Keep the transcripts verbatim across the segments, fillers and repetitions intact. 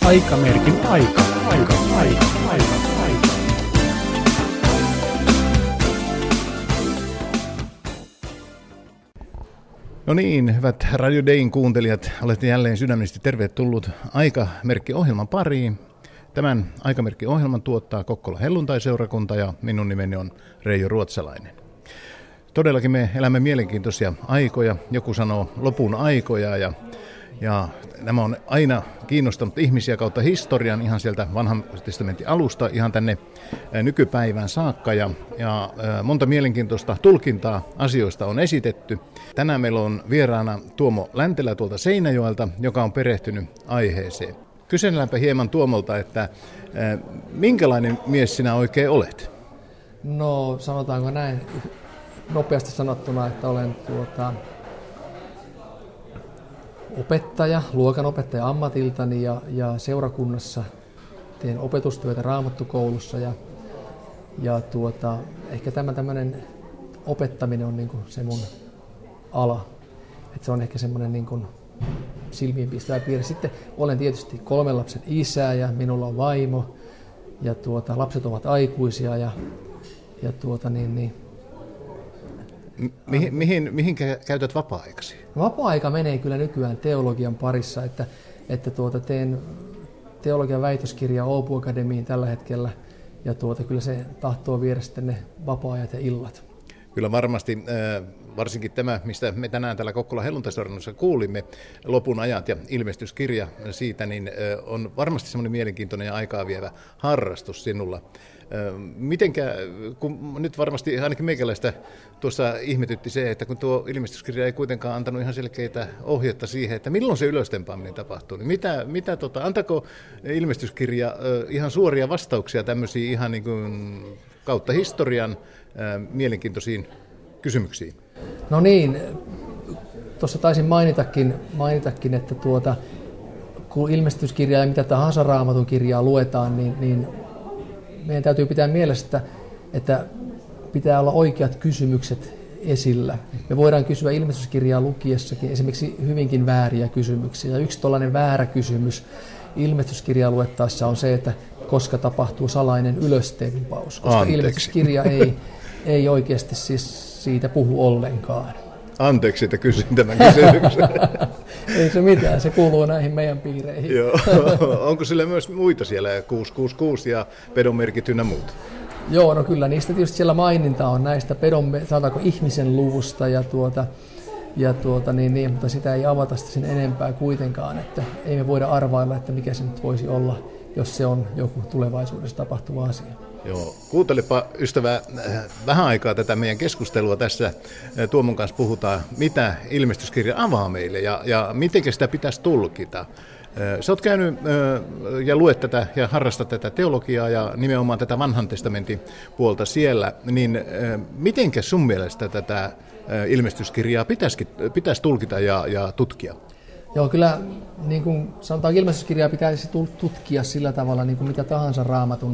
Aikamerkin aika, aika, aika, aika, aika. No niin, hyvät Radio Dayn kuuntelijat, olette jälleen sydämellisesti tervetullut Aikamerkki-ohjelman pariin. Tämän Aikamerkki-ohjelman tuottaa Kokkola Helluntai-seurakunta ja minun nimeni on Reijo Ruotsalainen. Todellakin me elämme mielenkiintoisia aikoja, joku sanoo lopun aikoja ja, ja nämä on aina kiinnostanut ihmisiä kautta historian ihan sieltä vanhan testamentin alusta ihan tänne nykypäivään saakka ja, ja monta mielenkiintoista tulkintaa asioista on esitetty. Tänään meillä on vieraana Tuomo Läntelä tuolta Seinäjoelta, joka on perehtynyt aiheeseen. Kyselläänpä hieman Tuomolta, että minkälainen mies sinä oikein olet? No sanotaanko näin nopeasti sanottuna, että olen tuota, opettaja, luokanopettaja ammatiltani ja, ja seurakunnassa teen opetustyötä Raamattukoulussa ja, ja tuota, ehkä tämä tämmöinen opettaminen on niin kuin se mun ala. Että se on ehkä semmoinen niin kuin silmiinpistävä piirre. Sitten olen tietysti kolmen lapsen isä ja minulla on vaimo ja tuota, lapset ovat aikuisia ja, ja tuota niin, niin Mihin, mihin, mihin käytät vapaa-aikasi? No, vapaa-aika menee kyllä nykyään teologian parissa, että, että tuota, teen teologian väitöskirjaa Åbo Akademiin tällä hetkellä ja tuota, kyllä se tahtoo viedä sitten ne vapaa-ajat ja illat. Kyllä varmasti, varsinkin tämä, mistä me tänään täällä Kokkola Helluntai-seurakunnassa kuulimme, lopun ajat ja ilmestyskirja siitä, niin on varmasti semmoinen mielenkiintoinen ja aikaa vievä harrastus sinulla. Mitenkä, kun nyt varmasti ainakin meikäläistä tuossa ihmetytti se, että kun tuo ilmestyskirja ei kuitenkaan antanut ihan selkeitä ohjetta siihen, että milloin se ylöstempaaminen tapahtuu, niin mitä, mitä tota, antako ilmestyskirja ihan suoria vastauksia tämmöisiin ihan niin kuin kautta historian mielenkiintoisiin kysymyksiin? No niin, tuossa taisin mainitakin, mainitakin että tuota, kun ilmestyskirjaa ja mitä tahansa Raamatun kirjaa luetaan, niin, niin meidän täytyy pitää mielessä, että, että pitää olla oikeat kysymykset esillä. Me voidaan kysyä ilmestyskirjaa lukiessakin esimerkiksi hyvinkin vääriä kysymyksiä. Ja yksi tällainen väärä kysymys ilmestyskirjaa luettaessa on se, että koska tapahtuu salainen ylöstempaus. Koska Anteeksi. ilmestyskirja ei, ei oikeasti siis siitä puhu ollenkaan. Anteeksi, että kysyin tämän kysymyksen. Ei se mitään, se kuuluu näihin meidän piireihin. Joo. Onko sillä myös muita siellä, kuusi kuusi kuusi ja pedonmerkit ynnä muut? Joo, no kyllä niistä tietysti siellä maininta on näistä pedon, sanotaanko ihmisen luvusta ja tuota, ja tuota niin, niin, mutta sitä ei avata sen enempää kuitenkaan, että ei me voida arvailla, että mikä se nyt voisi olla, jos se on joku tulevaisuudessa tapahtuva asia. Joo, kuuntelepa ystävä vähän aikaa tätä meidän keskustelua tässä. Tuomon kanssa puhutaan, mitä ilmestyskirja avaa meille ja, ja miten sitä pitäisi tulkita. Sä oot käynyt ja luet tätä ja harrastat tätä teologiaa ja nimenomaan tätä vanhan testamentin puolta siellä, niin mitenkä sun mielestä tätä ilmestyskirjaa pitäisi, pitäisi tulkita ja, ja tutkia? Joo, kyllä niin kuin sanotaan, ilmestyskirjaa pitäisi tutkia sillä tavalla niin kuin mitä tahansa Raamatun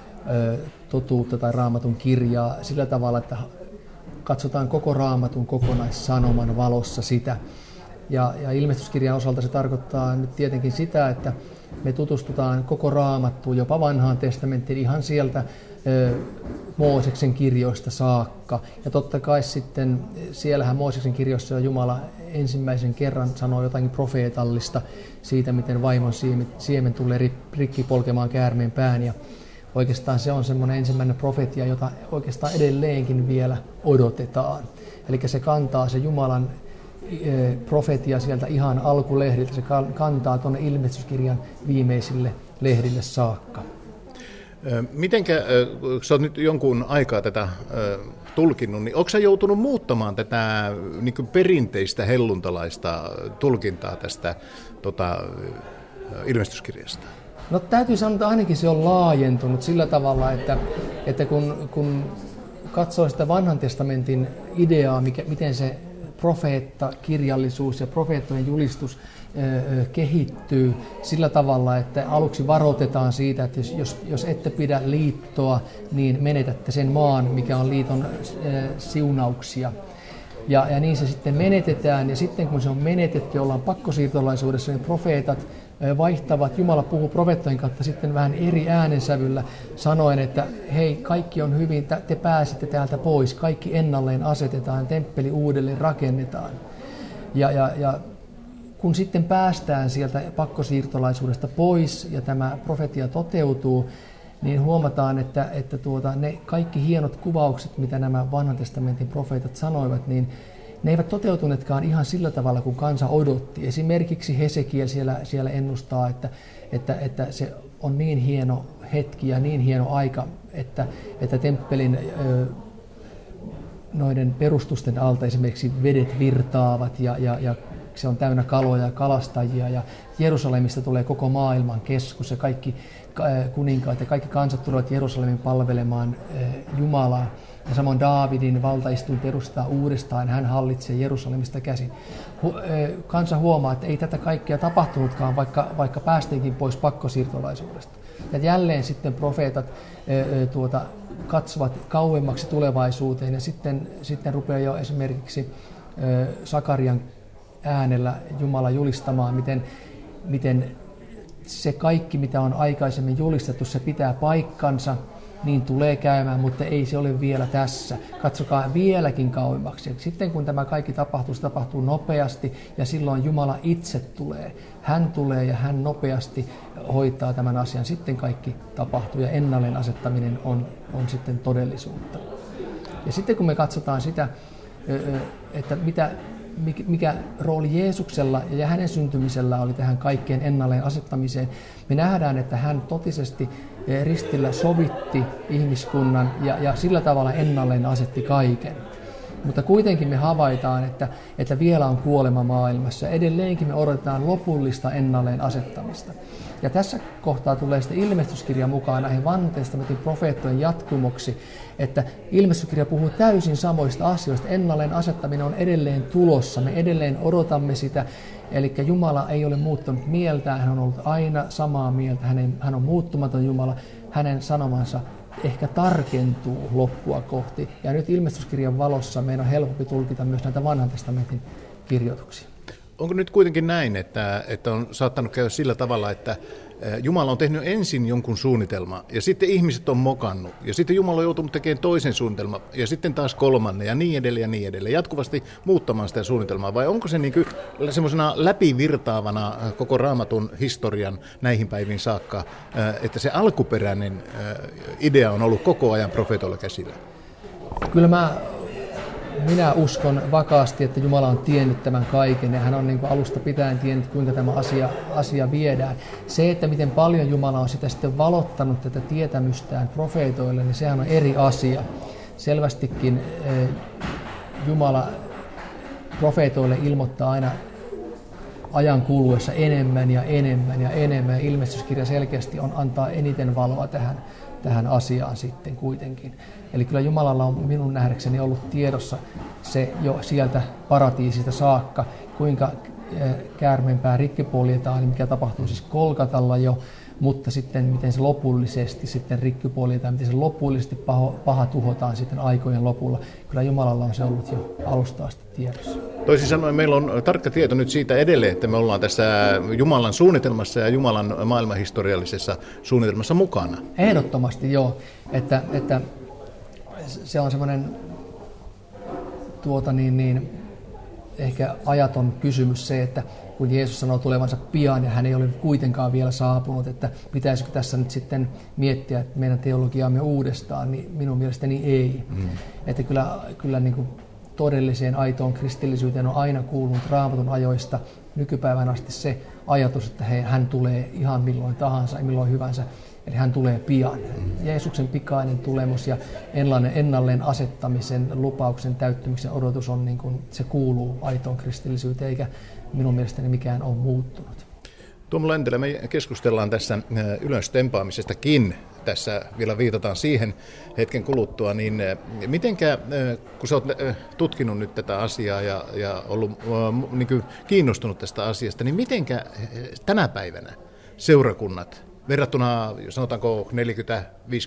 totuutta tai Raamatun kirjaa sillä tavalla, että katsotaan koko Raamatun kokonaissanoman valossa sitä. Ja, ja ilmestyskirjan osalta se tarkoittaa nyt tietenkin sitä, että me tutustutaan koko Raamattuun, jopa vanhaan testamenttiin ihan sieltä ö, Mooseksen kirjoista saakka. Ja totta kai sitten siellähän Mooseksen kirjoissa Jumala ensimmäisen kerran sanoo jotakin profeetallista siitä, miten vaimon siemen tulee rikki polkemaan käärmeen pään. Ja oikeastaan se on semmoinen ensimmäinen profetia, jota oikeastaan edelleenkin vielä odotetaan. Eli se kantaa se Jumalan profetia sieltä ihan alkulehdiltä, se kantaa tuonne ilmestyskirjan viimeisille lehdille saakka. Mitenkä, kun sä oot nyt jonkun aikaa tätä tulkinnut, niin onko sä joutunut muuttamaan tätä niin kuin perinteistä helluntalaista tulkintaa tästä tota, ilmestyskirjasta? No täytyy sanoa, että ainakin se on laajentunut sillä tavalla, että, että kun, kun katsoo sitä vanhan testamentin ideaa, mikä, miten se profeettakirjallisuus ja profeettojen julistus ö, kehittyy sillä tavalla, että aluksi varoitetaan siitä, että jos, jos, jos ette pidä liittoa, niin menetätte sen maan, mikä on liiton ö, siunauksia. Ja, ja niin se sitten menetetään, ja sitten kun se on menetetty, ollaan pakkosiirtolaisuudessa, niin profeetat vaihtavat, Jumala puhuu profeettojen kautta sitten vähän eri äänensävyllä, sanoen, että hei, kaikki on hyvin, te pääsette täältä pois, kaikki ennalleen asetetaan, temppeli uudelleen rakennetaan. Ja, ja, ja kun sitten päästään sieltä pakkosiirtolaisuudesta pois, ja tämä profetia toteutuu, niin huomataan, että, että tuota, ne kaikki hienot kuvaukset, mitä nämä vanhan testamentin profeetat sanoivat, niin ne eivät toteutuneetkaan ihan sillä tavalla, kuin kansa odotti. Esimerkiksi Hesekiel siellä, siellä ennustaa, että, että, että se on niin hieno hetki ja niin hieno aika, että, että temppelin ö, noiden perustusten alta esimerkiksi vedet virtaavat ja, ja, ja se on täynnä kaloja ja kalastajia ja Jerusalemista tulee koko maailman keskus ja kaikki kuninkaat ja kaikki kansat tulevat Jerusalemin palvelemaan Jumalaa. Ja samoin Daavidin valtaistuin perustaa uudestaan, hän hallitsee Jerusalemista käsin. Kansa huomaa, että ei tätä kaikkea tapahtunutkaan, vaikka, vaikka päästiinkin pois pakkosiirtolaisuudesta. Ja jälleen sitten profeetat tuota, katsovat kauemmaksi tulevaisuuteen ja sitten, sitten rupeaa jo esimerkiksi Sakarian äänellä Jumala julistamaan, miten, miten se kaikki, mitä on aikaisemmin julistettu, se pitää paikkansa, niin tulee käymään, mutta ei se ole vielä tässä. Katsokaa vieläkin kauemmaksi. Sitten kun tämä kaikki tapahtuu, se tapahtuu nopeasti ja silloin Jumala itse tulee. Hän tulee ja hän nopeasti hoitaa tämän asian. Sitten kaikki tapahtuu ja ennalleen asettaminen on, on sitten todellisuutta. Ja sitten kun me katsotaan sitä, että mitä, mikä rooli Jeesuksella ja hänen syntymisellä oli tähän kaikkeen ennalleen asettamiseen, me nähdään, että hän totisesti ristillä sovitti ihmiskunnan ja, ja sillä tavalla ennalleen asetti kaiken. Mutta kuitenkin me havaitaan, että, että vielä on kuolema maailmassa. Edelleenkin me odotetaan lopullista ennalleen asettamista. Ja tässä kohtaa tulee sitten ilmestyskirja mukaan näihin vanhan testamentin profeettojen jatkumoksi, että ilmestyskirja puhuu täysin samoista asioista. Ennalleen asettaminen on edelleen tulossa. Me edelleen odotamme sitä. Eli Jumala ei ole muuttanut mieltään. Hän on ollut aina samaa mieltä. Hän, hän on muuttumaton Jumala. Hänen sanomansa ehkä tarkentuu loppua kohti. Ja nyt ilmestyskirjan valossa meidän on helpompi tulkita myös näitä vanhan testamentin kirjoituksia. Onko nyt kuitenkin näin, että, että on saattanut käydä sillä tavalla, että Jumala on tehnyt ensin jonkun suunnitelman ja sitten ihmiset on mokannut ja sitten Jumala on joutunut tekemään toisen suunnitelman ja sitten taas kolmannen ja niin edelleen ja niin edelleen, jatkuvasti muuttamaan sitä suunnitelmaa, vai onko se niin kuin semmoisena läpivirtaavana koko Raamatun historian näihin päiviin saakka, että se alkuperäinen idea on ollut koko ajan profeetoilla käsillä? Kyllä mä Minä uskon vakaasti, että Jumala on tiennyt tämän kaiken ja hän on niin kuin alusta pitäen tiennyt, kuinka tämä asia, asia viedään. Se, että miten paljon Jumala on sitä sitten valottanut tätä tietämystään profeetoille, niin sehän on eri asia. Selvästikin eh, Jumala profeetoille ilmoittaa aina ajan kuluessa enemmän ja enemmän ja enemmän. Ilmestyskirja selkeästi on antaa eniten valoa tähän, tähän asiaan sitten kuitenkin. Eli kyllä Jumalalla on minun nähdäkseni ollut tiedossa se jo sieltä paratiisista saakka, kuinka käärmeenpää rikki poljetaan, mikä tapahtuu siis Kolkatalla jo, mutta sitten miten se lopullisesti sitten rikki poljetaan, miten se lopullisesti paha, paha tuhotaan sitten aikojen lopulla. Kyllä Jumalalla on se ollut jo alusta asti tiedossa. Toisin sanoen meillä on tarkka tieto nyt siitä edelleen, että me ollaan tässä Jumalan suunnitelmassa ja Jumalan maailmanhistoriallisessa suunnitelmassa mukana. Ehdottomasti joo, että, että se on semmoinen tuota niin, niin, ehkä ajaton kysymys se, että kun Jeesus sanoo tulevansa pian ja hän ei ole kuitenkaan vielä saapunut, että pitäisikö tässä nyt sitten miettiä että meidän teologiaamme uudestaan, niin minun mielestäni ei. Mm. Että kyllä, kyllä niin kuin todelliseen aitoon kristillisyyteen on aina kuulunut Raamatun ajoista nykypäivän asti se ajatus, että he, hän tulee ihan milloin tahansa ja milloin hyvänsä. Eli hän tulee pian. Jeesuksen pikainen tulemus ja ennalleen asettamisen, lupauksen täyttymisen odotus on niin kuin, se kuuluu aitoon kristillisyyteen, eikä minun mielestäni mikään ole muuttunut. Tuomo Läntelä, me keskustellaan tässä ylöstempaamisestakin. Tässä vielä viitataan siihen hetken kuluttua, niin mitenkä, kun sä oot tutkinut nyt tätä asiaa ja, ja ollut niin kuin kiinnostunut tästä asiasta, niin mitenkä tänä päivänä seurakunnat, verrattuna sanotaanko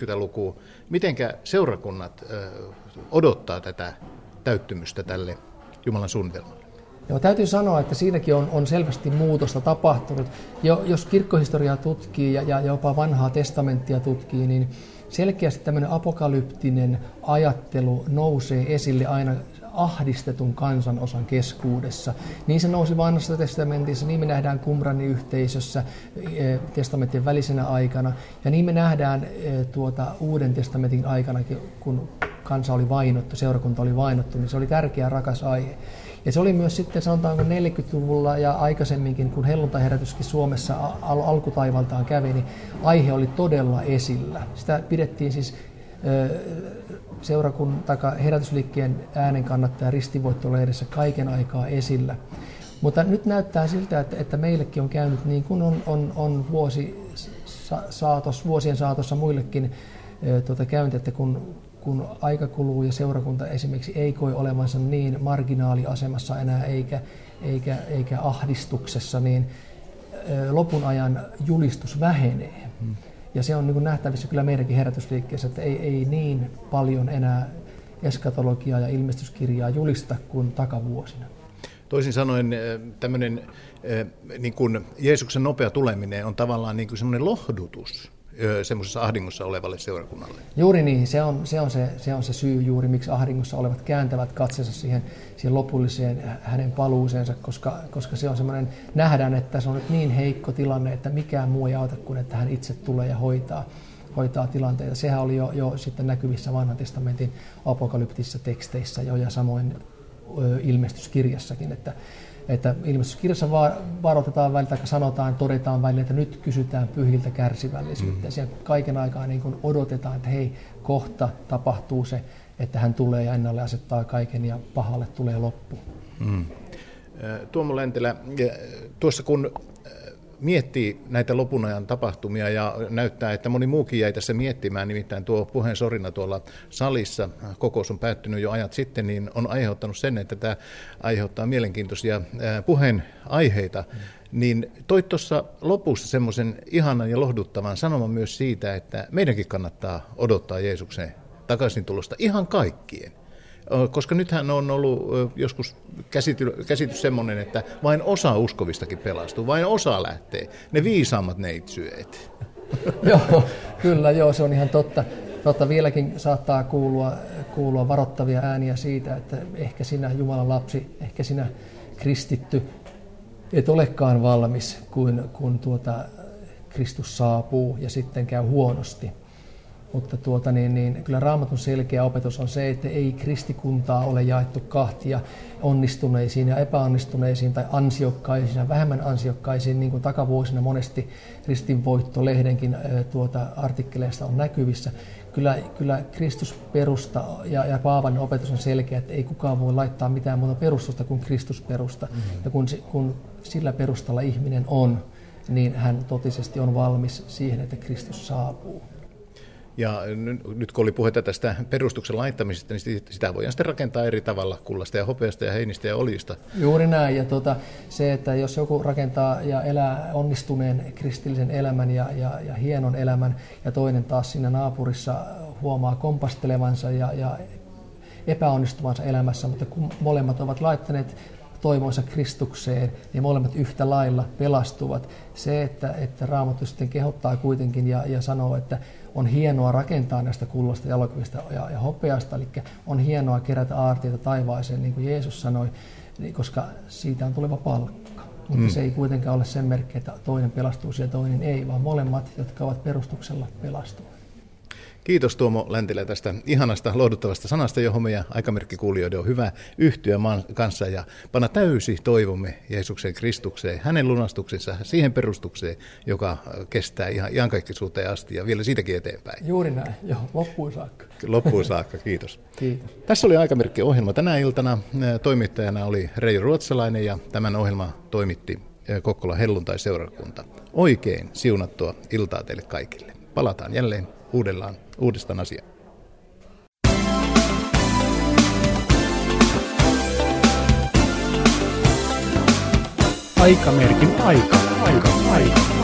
neljäkymmentä-viisikymmentälukuun, mitenkä seurakunnat odottaa tätä täyttymystä tälle Jumalan suunnitelmalle? Joo, täytyy sanoa, että siinäkin on, on selvästi muutosta tapahtunut. Jo, jos kirkkohistoriaa tutkii ja, ja jopa vanhaa testamenttia tutkii, niin selkeästi tämmöinen apokalyptinen ajattelu nousee esille aina ahdistetun kansanosan keskuudessa. Niin se nousi vanhassa testamentissa, niin me nähdään Qumranin yhteisössä testamentin välisenä aikana, ja niin me nähdään tuota, Uuden testamentin aikana, kun kansa oli vainottu, seurakunta oli vainottu, niin se oli tärkeä, rakas aihe. Ja se oli myös sitten, sanotaanko neljäkymmentäluvulla ja aikaisemminkin, kun helluntaiherätyskin Suomessa al- alkutaivaltaan kävi, niin aihe oli todella esillä. Sitä pidettiin siis seurakunnan tai herätysliikkeen äänen kannattaja ristivoittolehdessä kaiken aikaa esillä. Mutta nyt näyttää siltä, että, että meillekin on käynyt niin kuin on, on, on vuosi saatos, vuosien saatossa muillekin tuota, käynyt, että kun, kun aika kuluu ja seurakunta esimerkiksi ei koe olevansa niin marginaaliasemassa enää eikä, eikä, eikä ahdistuksessa, niin lopun ajan julistus vähenee. Hmm. Ja se on niin kuin nähtävissä kyllä meidänkin herätysliikkeessä, että ei, ei niin paljon enää eskatologiaa ja ilmestyskirjaa julista kuin takavuosina. Toisin sanoen tämmöinen niin kuin Jeesuksen nopea tuleminen on tavallaan niin kuin semmoinen lohdutus semmoisessa ahdingossa olevalle seurakunnalle. Juuri niin, se on se, on se, se, on se syy juuri, miksi ahdingossa olevat kääntävät katseensa siihen, siihen lopulliseen hänen paluuseensa, koska, koska se on semmoinen, nähdään, että se on nyt niin heikko tilanne, että mikään muu ei auta kuin, että hän itse tulee ja hoitaa, hoitaa tilanteita. Sehän oli jo, jo sitten näkyvissä vanhan testamentin apokalyptisissa teksteissä jo ja samoin ö, ilmestyskirjassakin, että Että ilmestyskirjassa varoitetaan välillä, tai sanotaan, todetaan välillä, että nyt kysytään pyhiltä kärsivällisyyttä. Mm. Siellä kaiken aikaa niin kuin odotetaan, että hei, kohta tapahtuu se, että hän tulee ja ennalle asettaa kaiken ja pahalle tulee loppu. Mm. Tuomo Läntelä, tuossa kun miettii näitä lopun ajan tapahtumia ja näyttää, että moni muukin jäi tässä miettimään, nimittäin tuo puheen sorina tuolla salissa, kokous on päättynyt jo ajat sitten, niin on aiheuttanut sen, että tämä aiheuttaa mielenkiintoisia puheen aiheita, niin toit tuossa lopussa semmoisen ihanan ja lohduttavan sanoman myös siitä, että meidänkin kannattaa odottaa Jeesuksen takaisintulosta ihan kaikkien. Koska nythän on ollut joskus käsity, käsitys semmoinen, että vain osa uskovistakin pelastuu, vain osa lähtee. Ne viisaammat neitsyöt. Joo, kyllä joo, se on ihan totta. totta. Vieläkin saattaa kuulua, kuulua varoittavia ääniä siitä, että ehkä sinä Jumalan lapsi, ehkä sinä kristitty, et olekaan valmis, kun, kun tuota Kristus saapuu ja sitten käy huonosti. Mutta tuota, niin, niin, kyllä Raamatun selkeä opetus on se, että ei kristikuntaa ole jaettu kahtia onnistuneisiin ja epäonnistuneisiin tai ansiokkaisiin ja vähemmän ansiokkaisiin, niin kuin takavuosina monesti Ristinvoitto-lehdenkin tuota, artikkeleista on näkyvissä. Kyllä, kyllä Kristus perusta ja, ja Paavalin opetus on selkeä, että ei kukaan voi laittaa mitään muuta perustusta kuin Kristus perusta. Mm-hmm. Ja kun, kun sillä perustalla ihminen on, niin hän totisesti on valmis siihen, että Kristus saapuu. Ja nyt kun oli puhetta tästä perustuksen laittamisesta, niin sitä voidaan sitten rakentaa eri tavalla, kullasta ja hopeasta ja heinistä ja oljista. Juuri näin. Ja tuota, se, että jos joku rakentaa ja elää onnistuneen kristillisen elämän ja, ja, ja hienon elämän, ja toinen taas siinä naapurissa huomaa kompastelevansa ja, ja epäonnistuvansa elämässä, mutta kun molemmat ovat laittaneet toivonsa Kristukseen, niin molemmat yhtä lailla pelastuvat. Se, että, että Raamattu sitten kehottaa kuitenkin ja, ja sanoo, että on hienoa rakentaa näistä kullasta, jalokivistä ja, ja hopeasta, eli on hienoa kerätä aarteita taivaaseen, niin kuin Jeesus sanoi, koska siitä on tuleva palkka. Mutta mm. se ei kuitenkaan ole sen merkki, että toinen pelastuu ja toinen ei, vaan molemmat, jotka ovat perustuksella, pelastuvat. Kiitos Tuomo Läntilä tästä ihanasta, lohduttavasta sanasta, johon meidän aikamerkkikuulijoiden on hyvä yhtyä maan kanssa ja panna täysi toivomme Jeesuksen Kristukseen, hänen lunastuksensa, siihen perustukseen, joka kestää ihan, ihan kaikkisuuteen asti ja vielä siitäkin eteenpäin. Juuri näin, joo, loppuun saakka. Loppuun saakka, kiitos. Kiitos. Tässä oli aikamerkki-ohjelma tänä iltana. Toimittajana oli Reijo Ruotsalainen ja tämän ohjelman toimitti Kokkolan helluntai-seurakunta. Oikein siunattua iltaa teille kaikille. Palataan jälleen uudellaan, uudestaan asiaan. Aikamerkin aika. Aika, aika.